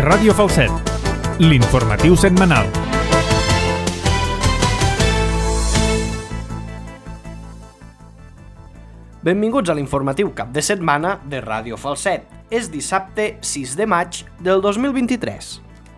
Ràdio Falset, l'informatiu setmanal. Benvinguts a l'informatiu cap de setmana de Ràdio Falset. És dissabte 6 de maig del 2023.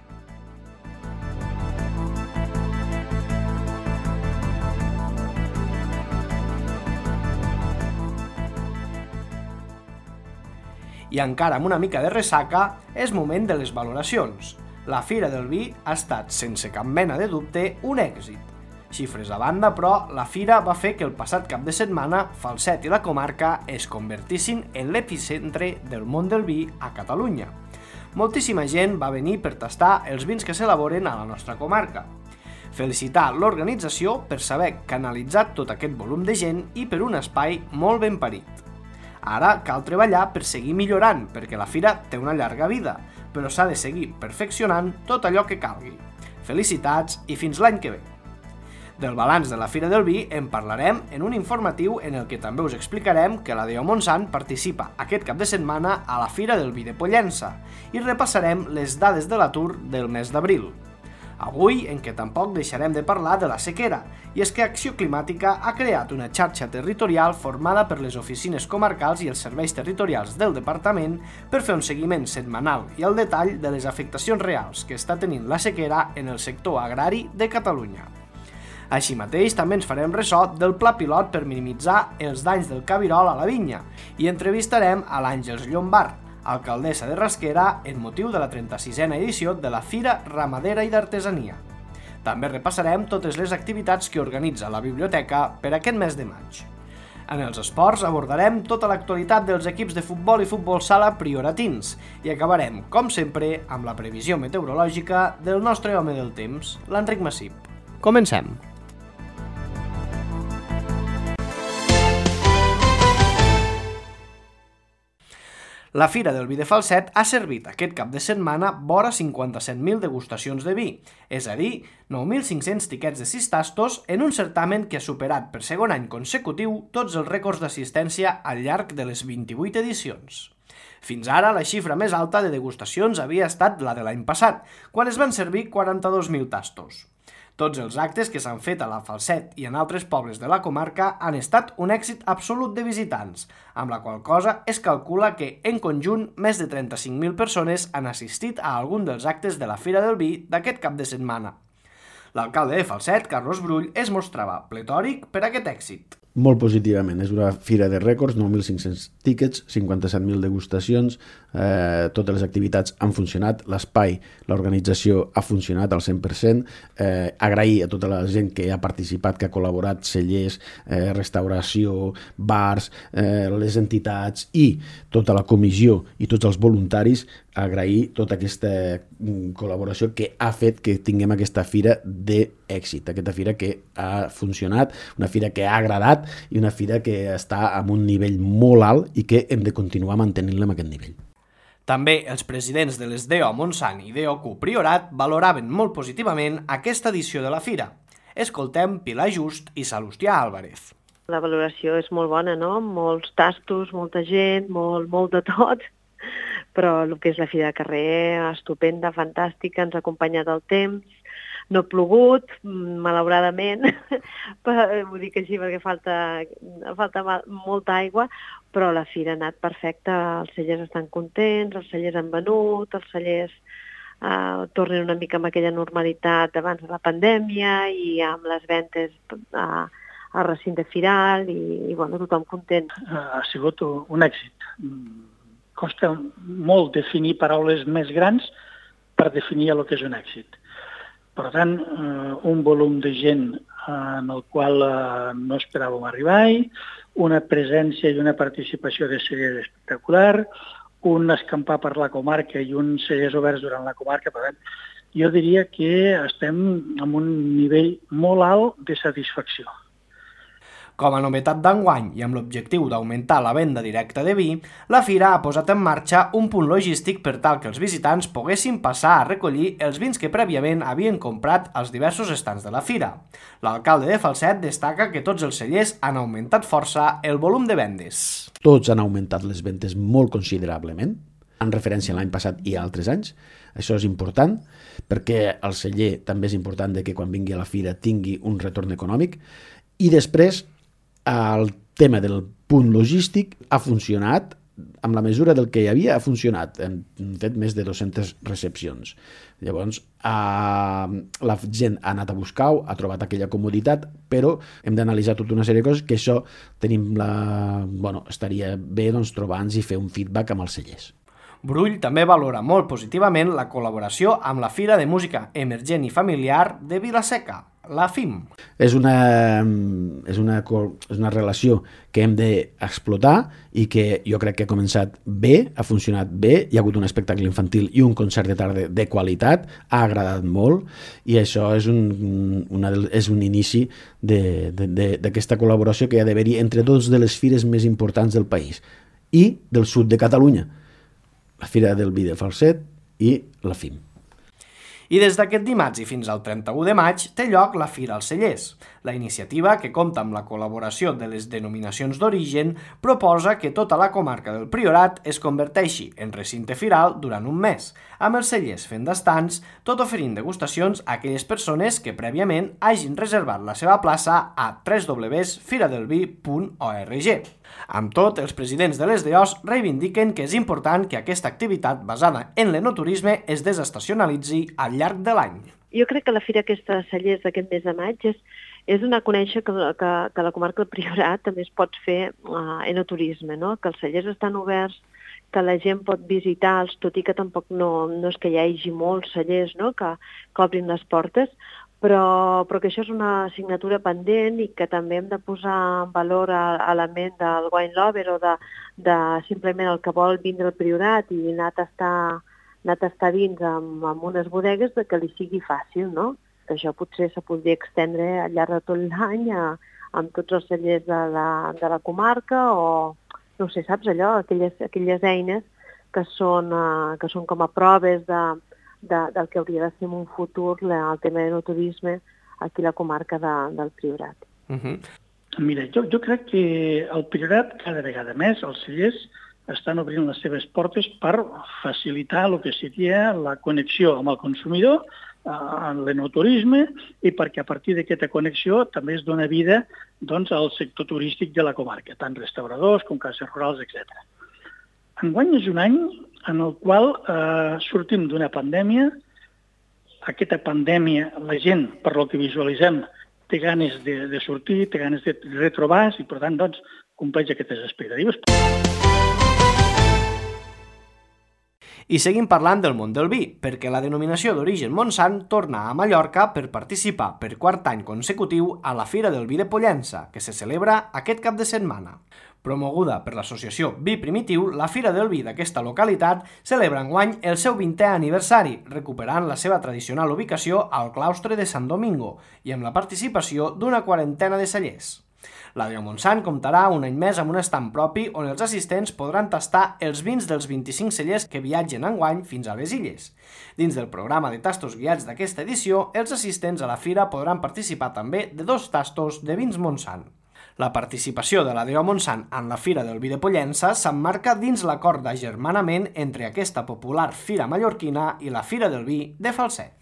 I encara amb una mica de ressaca, és moment de les valoracions. La Fira del Vi ha estat, sense cap mena de dubte, un èxit. Xifres a banda, però, la Fira va fer que el passat cap de setmana Falset i la comarca es convertissin en l'epicentre del món del vi a Catalunya. Moltíssima gent va venir per tastar els vins que s'elaboren a la nostra comarca. Felicitar l'organització per saber canalitzar tot aquest volum de gent i per un espai molt ben parit. Ara cal treballar per seguir millorant, perquè la Fira té una llarga vida, però s'ha de seguir perfeccionant tot allò que calgui. Felicitats i fins l'any que ve! Del balanç de la Fira del Vi en parlarem en un informatiu en el que també us explicarem que la DO Montsant participa aquest cap de setmana a la Fira del Vi de Pollença i repassarem les dades de l'atur del mes d'abril. Avui, en què tampoc deixarem de parlar de la sequera, i és que Acció Climàtica ha creat una xarxa territorial formada per les oficines comarcals i els serveis territorials del departament per fer un seguiment setmanal i al detall de les afectacions reals que està tenint la sequera en el sector agrari de Catalunya. Així mateix, també ens farem ressò del pla pilot per minimitzar els danys del cabirol a la vinya i entrevistarem a l'Àngels Llombart, alcaldessa de Rasquera, en motiu de la 36a edició de la Fira Ramadera i d'Artesania. També repassarem totes les activitats que organitza la biblioteca per aquest mes de maig. En els esports abordarem tota l'actualitat dels equips de futbol i futbol sala prioratins i acabarem, com sempre, amb la previsió meteorològica del nostre home del temps, l'Enric Massip. Comencem! La Fira del Vi de Falset ha servit aquest cap de setmana vora 57.000 degustacions de vi, és a dir, 9.500 tiquets de 6 tastos en un certamen que ha superat per segon any consecutiu tots els rècords d'assistència al llarg de les 28 edicions. Fins ara, la xifra més alta de degustacions havia estat la de l'any passat, quan es van servir 42.000 tastos. Tots els actes que s'han fet a la Falset i en altres pobles de la comarca han estat un èxit absolut de visitants, amb la qual cosa es calcula que, en conjunt, més de 35.000 persones han assistit a algun dels actes de la Fira del Vi d'aquest cap de setmana. L'alcalde de Falset, Carlos Brull, es mostrava pletòric per aquest èxit. Molt positivament, és una fira de rècords, 9.500 tíquets, 57.000 degustacions, totes les activitats han funcionat, l'espai, l'organització ha funcionat al 100%, agrair a tota la gent que ha participat, que ha col·laborat, cellers, restauració, bars, les entitats i tota la comissió i tots els voluntaris, agrair tota aquesta col·laboració que ha fet que tinguem aquesta fira d'èxit, aquesta fira que ha funcionat, una fira que ha agradat i una fira que està en un nivell molt alt i que hem de continuar mantenint-la en aquest nivell. També els presidents de les DO Montsant i DOQ Priorat valoraven molt positivament aquesta edició de la fira. Escoltem Pilar Just i Salustià Álvarez. La valoració és molt bona, no? Molts tastos, molta gent, molt de tot, però el que és la fira de carrer, estupenda, fantàstica, ens ha acompanyat el temps, no ha plogut, malauradament, ho dic així perquè falta molta aigua, però la fira ha anat perfecta, els cellers estan contents, els cellers han venut, els cellers tornen una mica amb aquella normalitat abans de la pandèmia i amb les ventes al recinte firal i bueno, tothom content. Ha sigut un èxit. Costa molt definir paraules més grans per definir el que és un èxit. Per tant, un volum de gent en el qual no esperàvem arribar-hi, una presència i una participació de cellers espectacular, un escampar per la comarca i uns cellers oberts durant la comarca. Per tant, jo diria que estem en un nivell molt alt de satisfacció. Com a novetat d'enguany i amb l'objectiu d'augmentar la venda directa de vi, la Fira ha posat en marxa un punt logístic per tal que els visitants poguessin passar a recollir els vins que prèviament havien comprat als diversos estants de la Fira. L'alcalde de Falset destaca que tots els cellers han augmentat força el volum de vendes. Tots han augmentat les ventes molt considerablement. en referència a l'any passat i a altres anys. Això és important, perquè el celler també és important que quan vingui a la fira tingui un retorn econòmic. I després, el tema del punt logístic ha funcionat, amb la mesura del que hi havia, ha funcionat. Hem fet més de 200 recepcions. Llavors, la gent ha anat a buscar-ho, ha trobat aquella comoditat, però hem d'analitzar tota una sèrie de coses que això estaria bé trobar-nos i fer un feedback amb els cellers. Brull també valora molt positivament la col·laboració amb la Fira de Música Emergent i Familiar de Vila-seca, la FIM. És una relació que hem d'explotar i que jo crec que ha començat bé, ha funcionat bé, hi ha hagut un espectacle infantil i un concert de tarda de qualitat, ha agradat molt i això és un inici d'aquesta col·laboració que hi ha d'haver-hi entre dues de les fires més importants del país i del sud de Catalunya, la Fira del Vi de Falset i la FIM. I des d'aquest dimarts i fins al 31 de maig té lloc la Fira als Cellers. La iniciativa, que compta amb la col·laboració de les denominacions d'origen, proposa que tota la comarca del Priorat es converteixi en recinte firal durant un mes, amb els cellers fent d'estants, tot oferint degustacions a aquelles persones que prèviament hagin reservat la seva plaça a www.firadelvi.org. Amb tot, els presidents de les DOs reivindiquen que és important que aquesta activitat basada en l'enoturisme es desestacionalitzi al llarg de l'any. Jo crec que la fira aquesta de cellers d'aquest mes de maig és donar a conèixer que la comarca del Priorat també es pot fer enoturisme, no? Que els cellers estan oberts, que la gent pot visitar-los, tot i que tampoc no és que hi hagi molts cellers, no? que obrin les portes, però que això és una assignatura pendent i que també hem de posar en valor l'element del wine lover o de simplement el que vol vindre al Priorat i anar a tastar vins amb unes bodegues que li sigui fàcil, no? Que això potser se podria extendre al llarg de tot l'any amb tots els cellers de la comarca o, no sé, saps allò? Aquelles eines que són com a proves del que hauria de ser en un futur el tema de l'enoturisme aquí a la comarca del Priorat. Mira, jo crec que al Priorat cada vegada més els cellers estan obrint les seves portes per facilitar el que seria la connexió amb el consumidor, en l'enoturisme, i perquè a partir d'aquesta connexió també es dona vida al sector turístic de la comarca, tant restauradors com cases rurals, etc. Enguany és un any en el qual sortim d'una pandèmia. Aquesta pandèmia, la gent, per lo que visualitzem, té ganes de sortir, té ganes de retrobar-se i, per tant, compleix aquestes expectatives. I seguim parlant del món del vi, perquè la denominació d'origen Montsant torna a Mallorca per participar per quart any consecutiu a la Fira del Vi de Pollença, que se celebra aquest cap de setmana. Promoguda per l'associació Vi Primitiu, la Fira del Vi d'aquesta localitat celebra enguany el seu 20è aniversari, recuperant la seva tradicional ubicació al claustre de Sant Domingo i amb la participació d'una quarantena de cellers. La de Montsant comptarà un any més amb un estand propi on els assistents podran tastar els vins dels 25 cellers que viatgen enguany fins a les illes. Dins del programa de tastos guiats d'aquesta edició, els assistents a la fira podran participar també de 2 tastos de vins Montsant. La participació de la DO Montsant en la Fira del Vi de Pollença s'emmarca dins l'acord d'agermanament entre aquesta popular fira mallorquina i la Fira del Vi de Falset.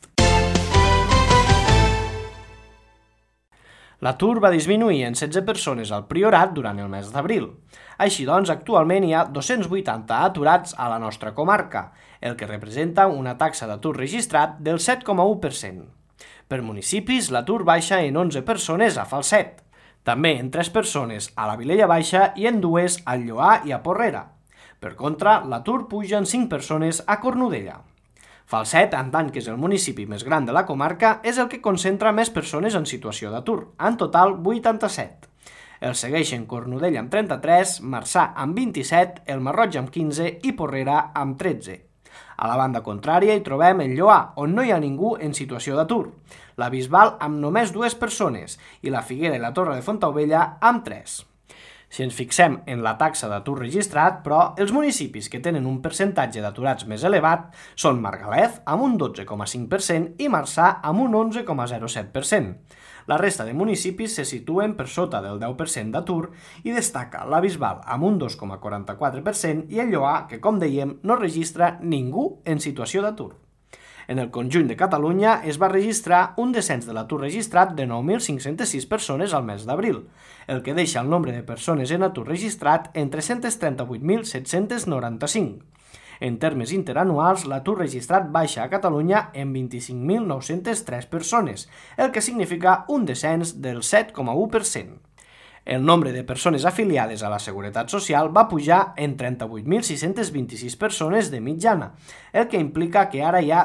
L'atur va disminuir en 16 persones al Priorat durant el mes d'abril. Així doncs, actualment hi ha 280 aturats a la nostra comarca, el que representa una taxa d'atur registrat del 7,1%. Per municipis, l'atur baixa en 11 persones a Falset, també en 3 persones a la Vilella Baixa i en 2 al Lloar i a Porrera. Per contra, l'atur puja en 5 persones a Cornudella. Falset, en tant que és el municipi més gran de la comarca, és el que concentra més persones en situació d'atur, en total 87. El segueixen Cornudella amb 33, Marçà amb 27, el Marroig amb 15 i Porrera amb 13. A la banda contrària hi trobem el Lloar, on no hi ha ningú en situació d'atur, la Bisbal amb només 2 persones i la Figuera i la Torre de Fontaubella amb 3. Si ens fixem en la taxa d'atur registrat, però, els municipis que tenen un percentatge d'aturats més elevat són Margalef amb un 12,5% i Marçà amb un 11,07%. La resta de municipis se situen per sota del 10% d'atur i destaca la Bisbal amb un 2,44% i el Lloar, que com dèiem no registra ningú en situació d'atur. En el conjunt de Catalunya es va registrar un descens de l'atur registrat de 9.506 persones al mes d'abril, el que deixa el nombre de persones en atur registrat en 338.795. En termes interanuals, l'atur registrat baixa a Catalunya en 25.903 persones, el que significa un descens del 7,1%. El nombre de persones afiliades a la Seguretat Social va pujar en 38.626 persones de mitjana, el que implica que ara hi ha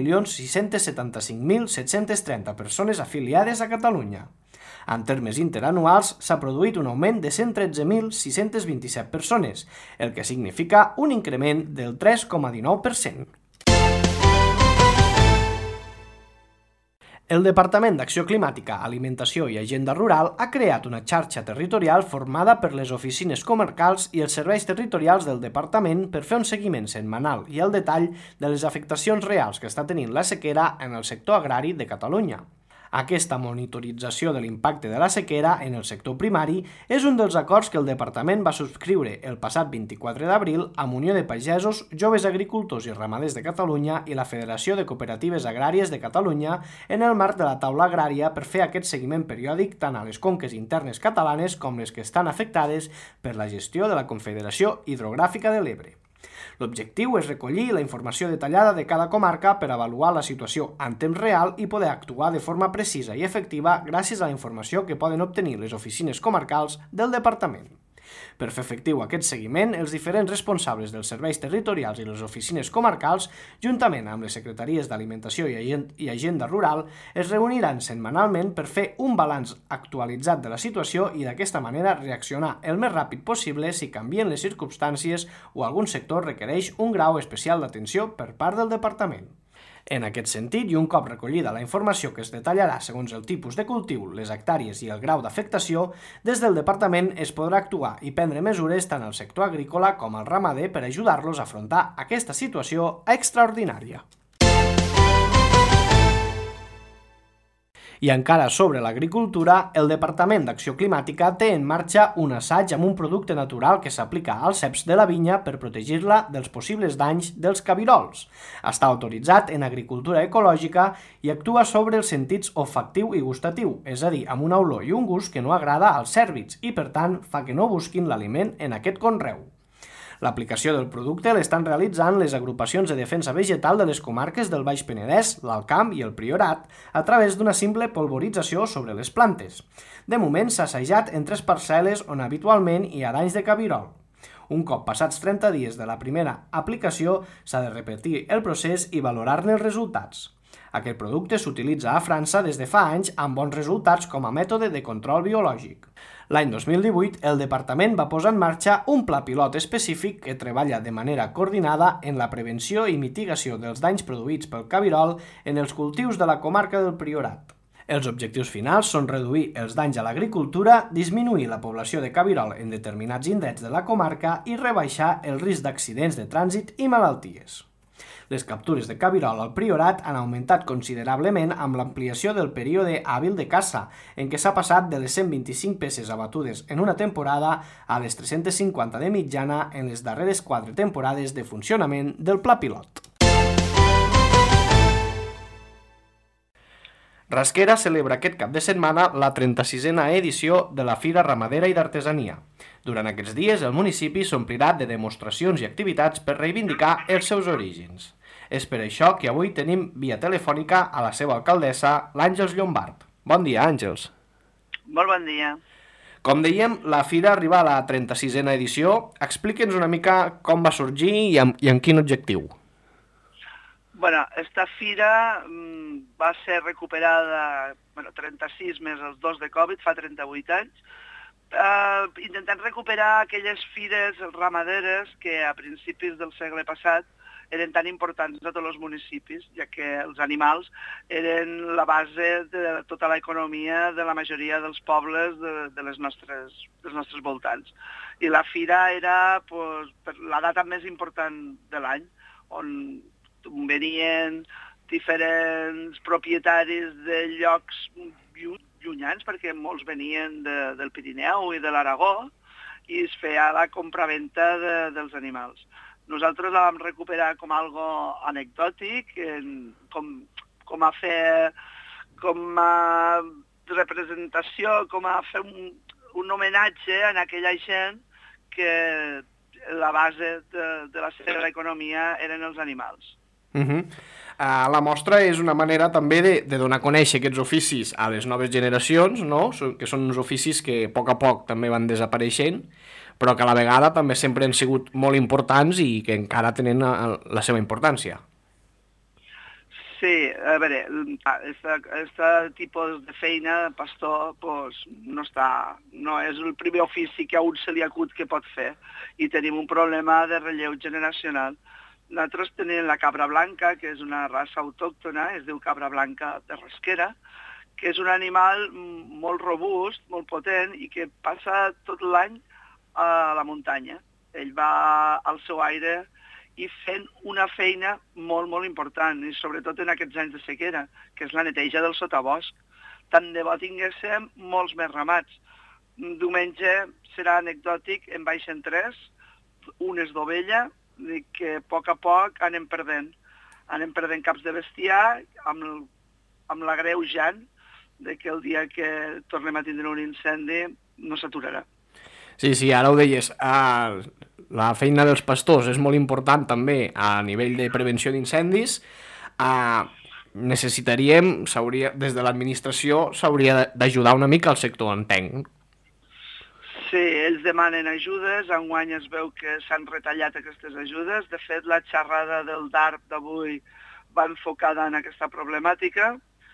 3.675.730 persones afiliades a Catalunya. En termes interanuals, s'ha produït un augment de 113.627 persones, el que significa un increment del 3,19%. El Departament d'Acció Climàtica, Alimentació i Agenda Rural ha creat una xarxa territorial formada per les oficines comarcals i els serveis territorials del departament per fer un seguiment setmanal i el detall de les afectacions reals que està tenint la sequera en el sector agrari de Catalunya. Aquesta monitorització de l'impacte de la sequera en el sector primari és un dels acords que el departament va subscriure el passat 24 d'abril amb Unió de Pagesos, Joves Agricultors i Ramaders de Catalunya i la Federació de Cooperatives Agràries de Catalunya en el marc de la taula agrària per fer aquest seguiment periòdic tant a les conques internes catalanes com les que estan afectades per la gestió de la Confederació Hidrogràfica de l'Ebre. L'objectiu és recollir la informació detallada de cada comarca per avaluar la situació en temps real i poder actuar de forma precisa i efectiva gràcies a la informació que poden obtenir les oficines comarcals del departament. Per fer efectiu aquest seguiment, els diferents responsables dels serveis territorials i les oficines comarcals, juntament amb les secretaries d'Alimentació i Agenda Rural, es reuniran setmanalment per fer un balanç actualitzat de la situació i d'aquesta manera reaccionar el més ràpid possible si canvien les circumstàncies o algun sector requereix un grau especial d'atenció per part del departament. En aquest sentit, i un cop recollida la informació que es detallarà segons el tipus de cultiu, les hectàrees i el grau d'afectació, des del departament es podrà actuar i prendre mesures tant al sector agrícola com al ramader per ajudar-los a afrontar aquesta situació extraordinària. I encara sobre l'agricultura, el Departament d'Acció Climàtica té en marxa un assaig amb un producte natural que s'aplica als ceps de la vinya per protegir-la dels possibles danys dels cabirols. Està autoritzat en agricultura ecològica i actua sobre els sentits olfactiu i gustatiu, és a dir, amb una olor i un gust que no agrada als cèrvids i, per tant, fa que no busquin l'aliment en aquest conreu. L'aplicació del producte l'estan realitzant les agrupacions de defensa vegetal de les comarques del Baix Penedès, l'Alt Camp i el Priorat a través d'una simple polvorització sobre les plantes. De moment s'ha assajat en 3 parcel·les on habitualment hi ha danys de cabirol. Un cop passats 30 dies de la primera aplicació, s'ha de repetir el procés i valorar-ne els resultats. Aquest producte s'utilitza a França des de fa anys amb bons resultats com a mètode de control biològic. L'any 2018, el departament va posar en marxa un pla pilot específic que treballa de manera coordinada en la prevenció i mitigació dels danys produïts pel cabirol en els cultius de la comarca del Priorat. Els objectius finals són reduir els danys a l'agricultura, disminuir la població de cabirol en determinats indrets de la comarca i rebaixar el risc d'accidents de trànsit i malalties. Les captures de cabirol al Priorat han augmentat considerablement amb l'ampliació del període hàbil de caça, en què s'ha passat de les 125 peces abatudes en una temporada a les 350 de mitjana en les darreres 4 temporades de funcionament del pla pilot. Rasquera celebra aquest cap de setmana la 36a edició de la Fira Ramadera i d'Artesania. Durant aquests dies, el municipi s'omplirà de demostracions i activitats per reivindicar els seus orígens. És per això que avui tenim via telefònica a la seva alcaldessa, l'Àngels Llombart. Bon dia, Àngels. Molt bon dia. Com dèiem, la Fira arriba a la 36a edició. Explica'ns una mica com va sorgir i amb quin objectiu. Bueno, esta fira va ser recuperada, 36 més els 2 de Covid, fa 38 anys, intentant recuperar aquelles fires ramaderes que a principis del segle passat eren tan importants a tots els municipis, ja que els animals eren la base de tota l'economia de la majoria dels pobles dels nostres voltants. I la fira era la data més important de l'any, on venien diferents propietaris de llocs llunyans, perquè molts venien del Pirineu i de l'Aragó, i es feia la compraventa dels animals. Nosaltres la vam recuperar com algo anecdòtic, com a representació, com a fer un homenatge a aquella gent que la base de la seva economia eren els animals. La mostra és una manera també de donar a conèixer aquests oficis a les noves generacions, no? Que són uns oficis que a poc també van desapareixent, però que a la vegada també sempre han sigut molt importants i que encara tenen la seva importància. Sí, a veure, aquest tipus de feina, pastor, no és el primer ofici que a un se li acut que pot fer, i tenim un problema de relleu generacional. Nosaltres tenim la cabra blanca, que és una raça autòctona, es diu cabra blanca de Rasquera, que és un animal molt robust, molt potent, i que passa tot l'any a la muntanya. Ell va al seu aire i fent una feina molt, molt important, i sobretot en aquests anys de sequera, que és la neteja del sotabosc. Tant de bo tinguéssim molts més ramats. Diumenge serà anecdòtic, en baixen 3, unes d'ovella, que a poc anem perdent. Anem perdent caps de bestiar amb l'agreujant de que el dia que tornem a tindre un incendi no s'aturarà. Sí, ara ho deies, la feina dels pastors és molt important també a nivell de prevenció d'incendis. Necessitaríem, des de l'administració s'hauria d'ajudar una mica al sector, entenc. Sí, ells demanen ajudes, enguany es veu que s'han retallat aquestes ajudes. De fet, la xerrada del DARP d'avui va enfocada en aquesta problemàtica,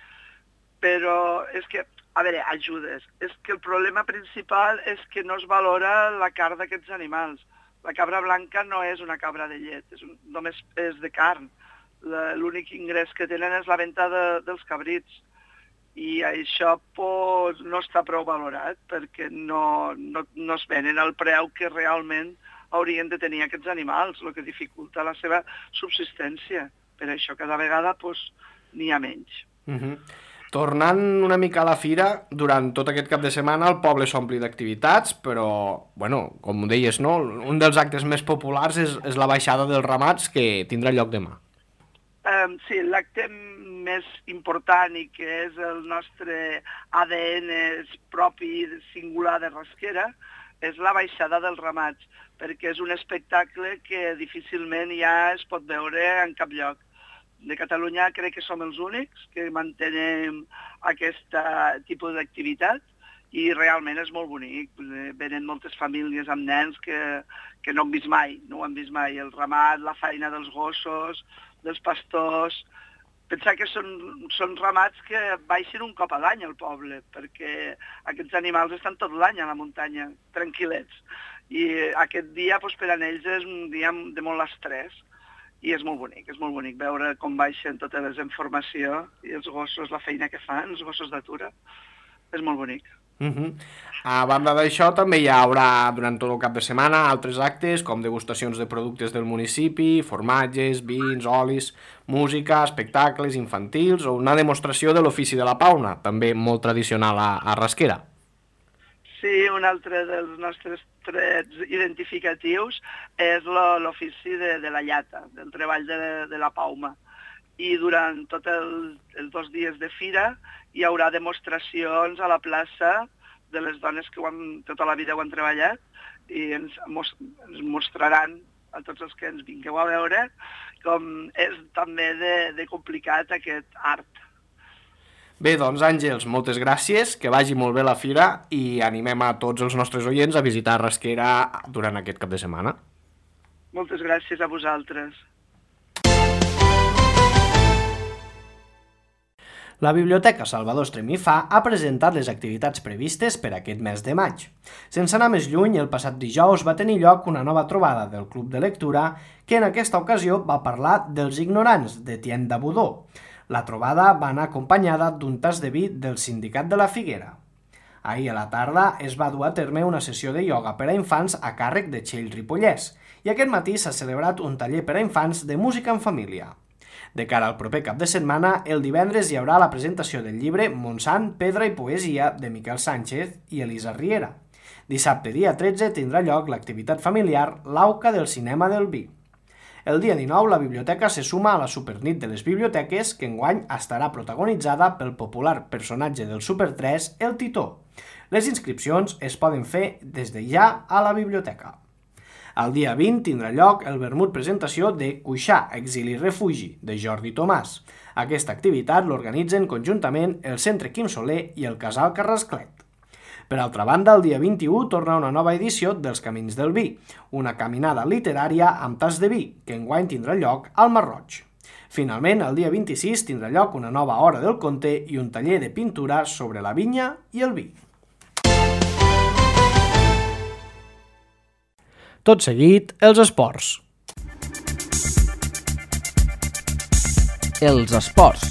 però és que, a veure, ajudes. És que el problema principal és que no es valora la carn d'aquests animals. La cabra blanca no és una cabra de llet, només és de carn. L'únic ingrés que tenen és la venda dels cabrits. I això no està prou valorat perquè no es venen al preu que realment haurien de tenir aquests animals, el que dificulta la seva subsistència. Per això cada vegada n'hi ha menys. Tornant una mica a la fira, durant tot aquest cap de setmana el poble s'ompli d'activitats, però, com deies, no? Un dels actes més populars és la baixada dels ramats, que tindrà lloc demà. Sí, l'acte més important i que és el nostre ADN propi singular de Rasquera és la baixada dels ramats, perquè és un espectacle que difícilment ja es pot veure en cap lloc. De Catalunya crec que som els únics que mantenem aquest tipus d'activitat i realment és molt bonic. Venen moltes famílies amb nens que no han vist mai, el ramat, la feina dels gossos, dels pastors. Pensar que són ramats que baixen un cop a l'any al poble, perquè aquests animals estan tot l'any a la muntanya, tranquil·lets. I aquest dia per a ells és un dia de molt estrès. I és molt bonic veure com baixen totes les informacions i els gossos, la feina que fan, els gossos d'atura. És molt bonic. A banda d'això, també hi haurà durant tot el cap de setmana altres actes com degustacions de productes del municipi, formatges, vins, olis, música, espectacles infantils o una demostració de l'ofici de la pauna, també molt tradicional a Rasquera. Sí, un altre dels nostres trets identificatius és l'ofici de la llata, del treball de la pauma. I durant tots els 2 dies de fira hi haurà demostracions a la plaça de les dones que tota la vida ho han treballat i ens mostraran a tots els que ens vingueu a veure com és també de complicat aquest art. Bé, doncs Àngels, moltes gràcies, que vagi molt bé la fira i animem a tots els nostres oients a visitar Rasquera durant aquest cap de setmana. Moltes gràcies a vosaltres. La Biblioteca Salvador Estremifà ha presentat les activitats previstes per aquest mes de maig. Sense anar més lluny, el passat dijous va tenir lloc una nova trobada del Club de Lectura que en aquesta ocasió va parlar dels ignorants d'Etienne Dabudó. La trobada va anar acompanyada d'un tas de vi del Sindicat de la Figuera. Ahir a la tarda es va dur a terme una sessió de ioga per a infants a càrrec de Txell Ripollès i aquest matí s'ha celebrat un taller per a infants de música en família. De cara al proper cap de setmana, el divendres hi haurà la presentació del llibre Montsant, Pedra i Poesia de Miquel Sánchez i Elisa Riera. Dissabte, dia 13, tindrà lloc l'activitat familiar L'Auca del Cinema del Vi. El dia 19, la biblioteca se suma a la Supernit de les Biblioteques, que enguany estarà protagonitzada pel popular personatge del Super 3, el Titó. Les inscripcions es poden fer des de ja a la biblioteca. El dia 20 tindrà lloc el vermut presentació de Cuixà, Exili i Refugi, de Jordi Tomàs. Aquesta activitat l'organitzen conjuntament el Centre Quim Soler i el Casal Carrasclet. Per altra banda, el dia 21 torna una nova edició dels Camins del Vi, una caminada literària amb tas de vi, que enguany tindrà lloc al Marroig. Finalment, el dia 26 tindrà lloc una nova hora del conte i un taller de pintura sobre la vinya i el vi. Tot seguit, els esports. Els esports.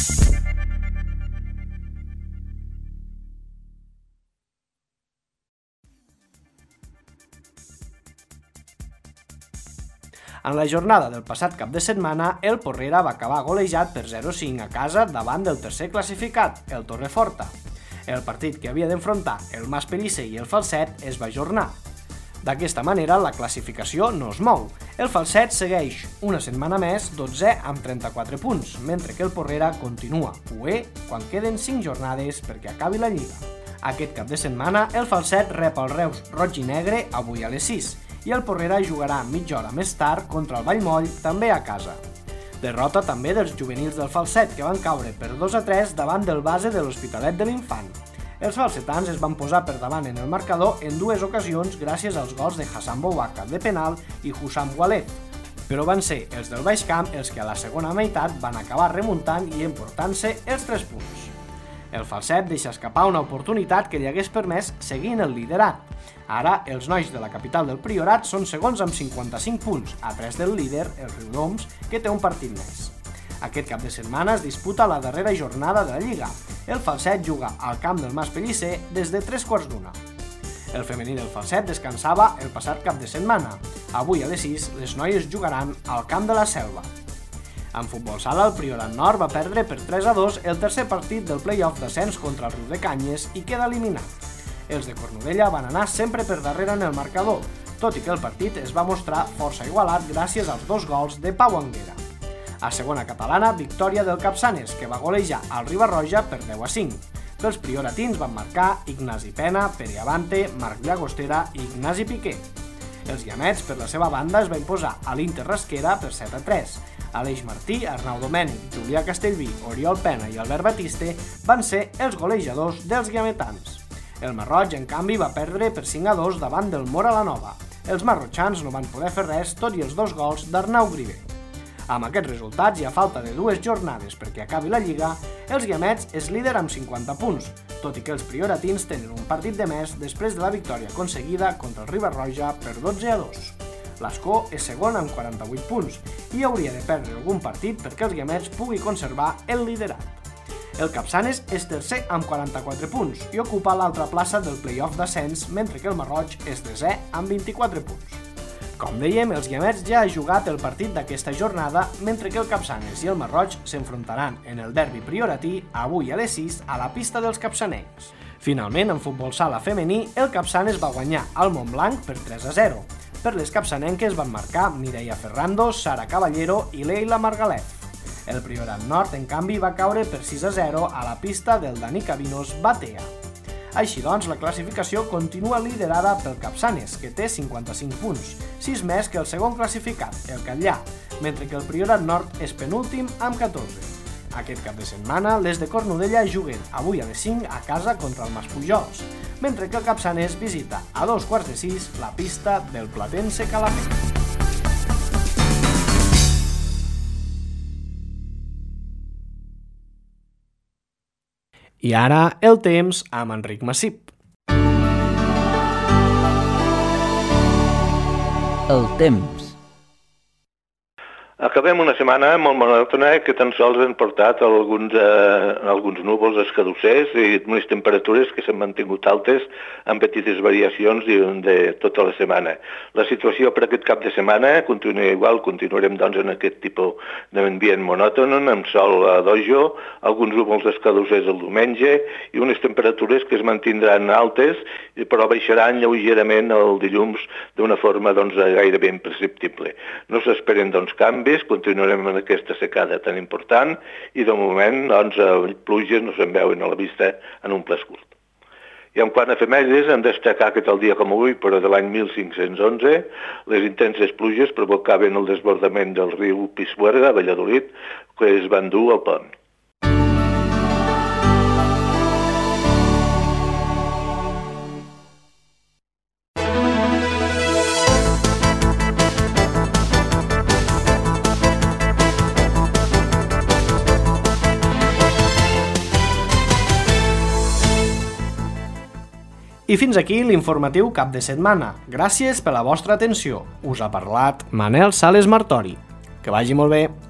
En la jornada del passat cap de setmana, el Porrera va acabar golejat per 0-5 a casa davant del tercer classificat, el Torreforta. El partit que havia d'enfrontar el Mas Pellicer i el Falset es va ajornar. D'aquesta manera, la classificació no es mou. El Falset segueix una setmana més 12è amb 34 punts, mentre que el Porrera continua cué quan queden 5 jornades perquè acabi la Lliga. Aquest cap de setmana, el Falset rep el Reus roig i negre avui a les 6 i el Porrera jugarà mitja hora més tard contra el Vallmoll, també a casa. Derrota també dels juvenils del Falset, que van caure per 2-3 davant del base de l'Hospitalet de l'Infant. Els falsetans es van posar per davant en el marcador en dues ocasions gràcies als gols de Hassan Boubacar de penal i Hussam Oualet, però van ser els del Baix Camp els que a la segona meitat van acabar remuntant i emportant-se els 3 punts. El Falset deixa escapar una oportunitat que li hagués permès seguir en el liderat. Ara, els nois de la capital del Priorat són segons amb 55 punts, a 3 del líder, el Riudoms, que té un partit més. Aquest cap de setmana es disputa la darrera jornada de la Lliga. El Falset juga al camp del Mas Pellicer des de 3:15. El femení del Falset descansava el passat cap de setmana. Avui a les 6 les noies jugaran al camp de la Selva. En futbol sala, el Priorat Nord va perdre per 3-2 el tercer partit del play-off d'ascens contra el Riu de Canyes i queda eliminat. Els de Cornudella van anar sempre per darrere en el marcador, tot i que el partit es va mostrar força igualat gràcies als 2 gols de Pau Anguera. A segona catalana, victòria del Capçanes, que va golejar al Riba-roja per 10-5. Pels prioratins van marcar Ignasi Pena, Pere Avante, Marc Llagostera i Ignasi Piqué. Els llamets, per la seva banda, es va imposar a l'Inter Rasquera per 7-3. Aleix Martí, Arnau Domènech, Julià Castellví, Oriol Pena i Albert Batiste van ser els golejadors dels llametans. El Marroig, en canvi, va perdre per 5-2 davant del Mora la Nova. Els marrotxans no van poder fer res, tot i els 2 gols d'Arnau Grivé. Amb aquests resultats i a falta de 2 jornades perquè acabi la Lliga, els llamets és líder amb 50 punts, tot i que els prioratins tenen un partit de més després de la victòria aconseguida contra el Riba-roja per 12-2. L'Escó és segon amb 48 punts i hauria de perdre algun partit perquè els llamets pugui conservar el liderat. El Capçanes és tercer amb 44 punts i ocupa l'altra plaça del play-off d'ascens, mentre que el Marroig és desè amb 24 punts. Com dèiem, els llamets ja ha jugat el partit d'aquesta jornada, mentre que el Capçanes i el Marroig s'enfrontaran en el derbi prioratí avui a les 6 a la pista dels capçanencs. Finalment, en futbol sala femení, el Capçanes va guanyar al Montblanc per 3-0. Per les capçanenques van marcar Mireia Ferrando, Sara Caballero i Leila Margalef. El Priorat Nord, en canvi, va caure per 6-0 a la pista del Dani Cabinos Batea. Així doncs, la classificació continua liderada pel Capçanes, que té 55 punts, 6 més que el segon classificat, el Catllà, mentre que el Priorat Nord és penúltim amb 14. Aquest cap de setmana, les de Cornudella juguen avui a les 5 a casa contra el Maspujols, mentre que el Capçanes visita a 2:15 la pista del Platense Calafell. I ara, el temps amb Enric Massip. El temps. Acabem una setmana molt monòtona que tan sols han portat alguns núvols escadussers i unes temperatures que s'han mantingut altes amb petites variacions de tota la setmana. La situació per aquest cap de setmana continua igual, continuarem doncs en aquest tipus d'ambient monòton, amb sol a dojo, alguns núvols escadussers el diumenge i unes temperatures que es mantindran altes però baixaran lleugerament el dilluns d'una forma gairebé imperceptible. No s'esperen canvis, continuarem en aquesta secada tan important i de moment pluges no se'n veuen a la vista en un plaç curt. I en quant a efemèrides, hem de destacar que tal dia com avui, però de l'any 1511, les intenses pluges provocaven el desbordament del riu Pisuerga a Valladolid, que es van dur al pont. I fins aquí l'informatiu cap de setmana. Gràcies per la vostra atenció. Us ha parlat Manel Sales Martori. Que vagi molt bé.